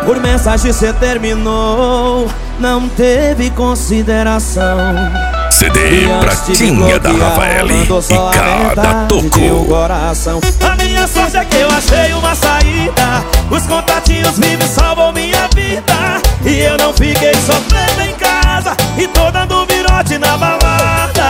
Por mensagem cê terminou, não teve consideração. CD Pratinha da Rafael e cada toco. A minha sorte é que eu achei uma saída. Os contatinhos vivos salvam minha vida. E eu não fiquei sofrendo em casa e tô dando virote na balada.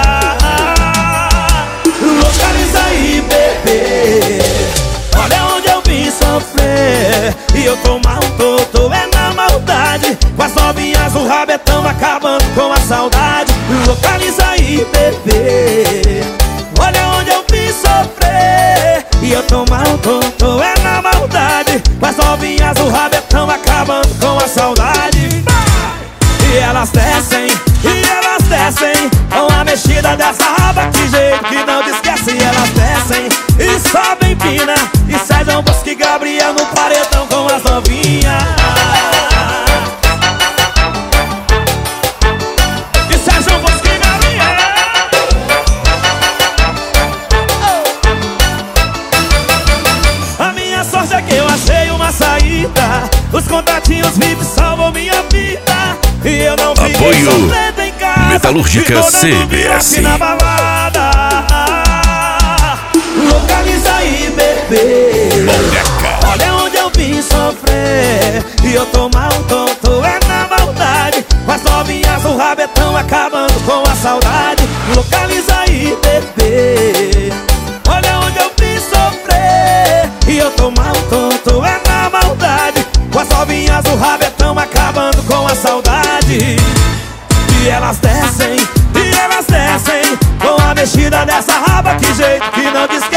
Localiza aí, bebê, olha onde eu vim sofrer. E eu tô mal, tô é na maldade. Com as novinhas o rabetão acabando com a saudade. Localiza aí, bebê, olha onde eu vim sofrer. E eu tô mal, tô é na maldade. Com as novinhas o rabetão acabando com a saudade. E elas descem, com a mexida dessa raba, que jeito que não te esquece. E elas descem e sobem pina, e Sérgio Bosque e Gabriel no paredão com as novinhas. E Sérgio Bosque e Gabriel. A minha sorte é que eu achei uma saída. Os contatinhos vivos salvam minha vida. E eu não fiquei sofrendo em casa. Metalúrgica CBS. Na balada. Localiza aí, bebê, olha onde eu vim sofrer. E eu tô mal, tô é na maldade. Com as novinhas o rabetão acabando com a saudade. Localiza aí, bebê, olha onde eu vim sofrer. E eu tô mal, tô é na maldade. Com as novinhas o rabetão acabando com a saudade. E elas descem, com a mexida dessa raba, que jeito que não te esquece.